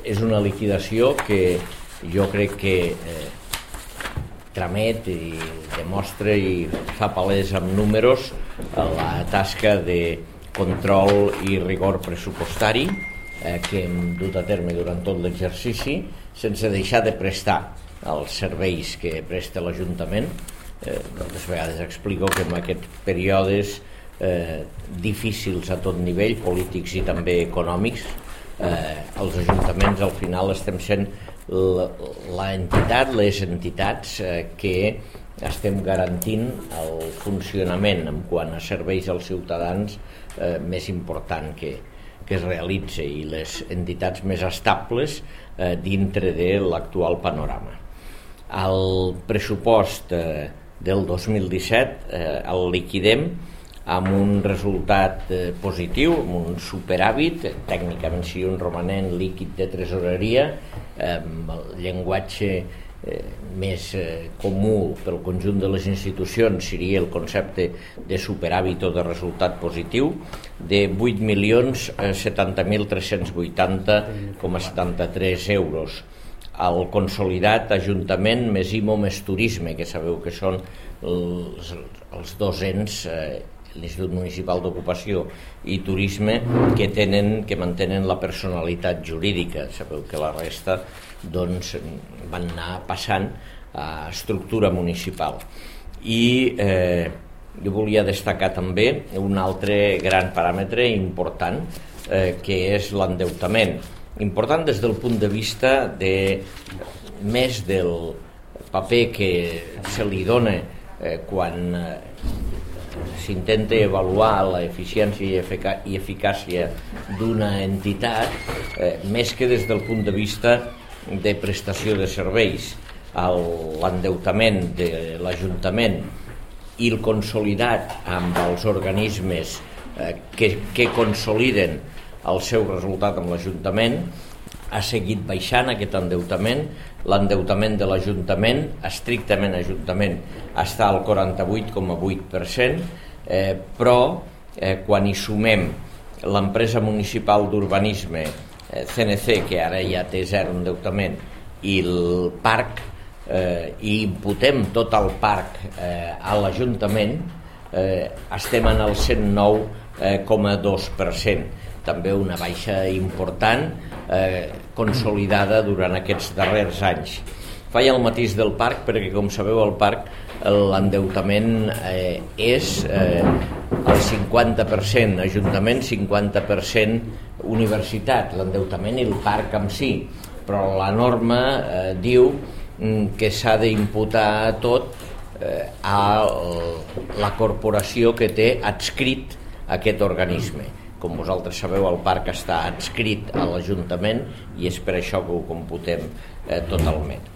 és una liquidació que jo crec que tramet i demostra i fa palès amb números la tasca de control i rigor pressupostari que hem dut a terme durant tot l'exercici sense deixar de prestar els serveis que presta l'Ajuntament. Moltes vegades explico que en aquests períodes difícils a tot nivell, polítics i també econòmics, els ajuntaments al final estem sent les entitats que estem garantint el funcionament en quant a serveis als ciutadans més important que es realitza i les entitats més estables dintre de l'actual panorama. El pressupost del 2017 el liquidem amb un resultat positiu, amb un superàvit, tècnicament sí un romanent líquid de tresoreria, amb el llenguatge més comú pel conjunt de les institucions seria el concepte de superàvit o de resultat positiu de 8.070.380,73 euros. El consolidat Ajuntament més IMO més Turisme, que sabeu que són els dos ens, l'Institut Municipal d'Ocupació i Turisme, que mantenen la personalitat jurídica. Sabeu que la resta doncs, van anar passant a estructura municipal. I jo volia destacar també un altre gran paràmetre important, que és l'endeutament. Important des del punt de vista de més del paper que se li dona quan s'intenta avaluar l'eficiència i eficàcia d'una entitat, més que des del punt de vista de prestació de serveis. L'endeutament de l'Ajuntament i el consolidat amb els organismes que consoliden el seu resultat amb l'Ajuntament ha seguit baixant aquest endeutament. L'endeutament de l'Ajuntament, estrictament Ajuntament, està al 48,8%, però quan hi sumem l'empresa municipal d'urbanisme CNC, que ara ja té zero endeutament, i el parc, i imputem tot el parc a l'Ajuntament, estem en el 109,2%. També una baixa important consolidada durant aquests darrers anys. Faig el matís del parc perquè, com sabeu, al parc l'endeutament és el 50% Ajuntament, 50% universitat, l'endeutament i el parc en si, però la norma diu que s'ha d'imputar tot a la corporació que té adscrit aquest organisme. Com vosaltres sabeu, el parc està adscrit a l'Ajuntament i és per això que ho computem totalment.